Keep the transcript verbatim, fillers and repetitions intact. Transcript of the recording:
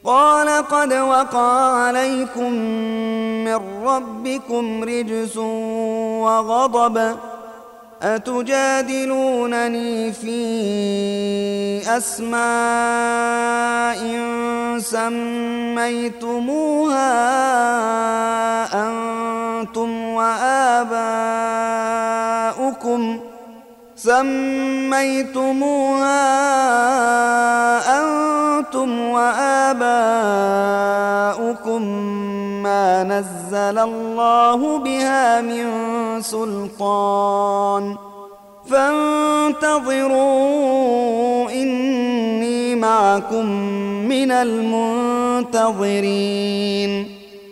قال قد وقع عليكم من ربكم رجس وغضب أتجادلونني في أسماء سميتموها أنتم وآباؤكم سميتموها أنتم وآباؤكم ما نزل الله بها من سلطان فانتظروا إني معكم من المنتظرين